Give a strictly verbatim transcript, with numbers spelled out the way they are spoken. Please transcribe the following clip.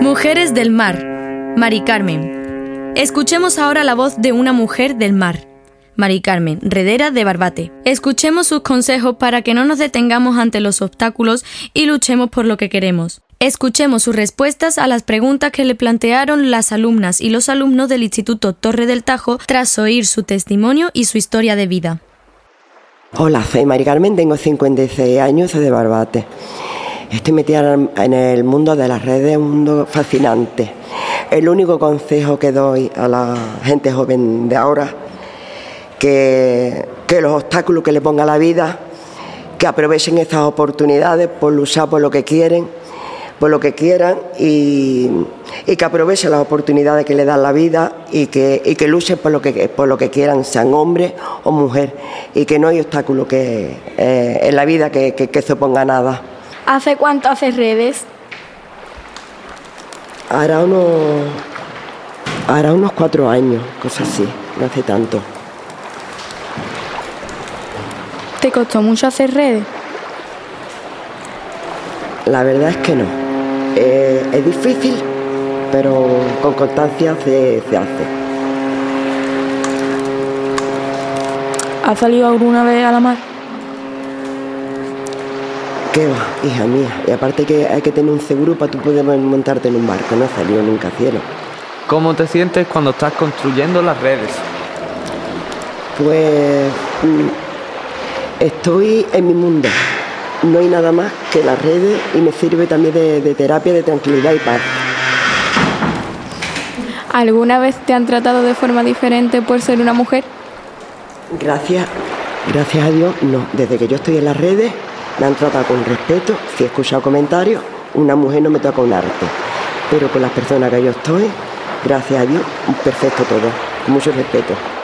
Mujeres del mar. Mari Carmen. Escuchemos ahora la voz de una mujer del mar. Mari Carmen, redera de Barbate. Escuchemos sus consejos para que no nos detengamos ante los obstáculos y luchemos por lo que queremos. Escuchemos sus respuestas a las preguntas que le plantearon las alumnas y los alumnos del Instituto Torre del Tajo tras oír su testimonio y su historia de vida. Hola, soy Mari Carmen, tengo cincuenta y seis años, soy de Barbate. Estoy metida en el mundo de las redes, un mundo fascinante. El único consejo que doy a la gente joven de ahora, que, que los obstáculos que le ponga la vida, que aprovechen estas oportunidades por luchar por lo que quieren, por lo que quieran y, y que aprovechen las oportunidades que le dan la vida y que, y que luchen por lo que, por lo que quieran, sean hombre o mujer, y que no hay obstáculo que, eh, en la vida que, que, que se oponga a nada. ¿Hace cuánto haces redes? Hará unos, hará unos cuatro años, cosas así, no hace tanto. ¿Te costó mucho hacer redes? La verdad es que no. Eh, es difícil, pero con constancia se, se hace. ¿Has salido alguna vez a la mar? ¿Qué va, hija mía? Y aparte que hay que tener un seguro para tú poder montarte en un barco. No he salido nunca a cielo. ¿Cómo te sientes cuando estás construyendo las redes? Pues estoy en mi mundo. No hay nada más que las redes y me sirve también de, de terapia, de tranquilidad y paz. ¿Alguna vez te han tratado de forma diferente por ser una mujer? Gracias, gracias a Dios, no. Desde que yo estoy en las redes me han tratado con respeto. Si he escuchado comentarios, una mujer no me toca un arte. Pero con las personas que yo estoy, gracias a Dios, perfecto todo, con mucho respeto.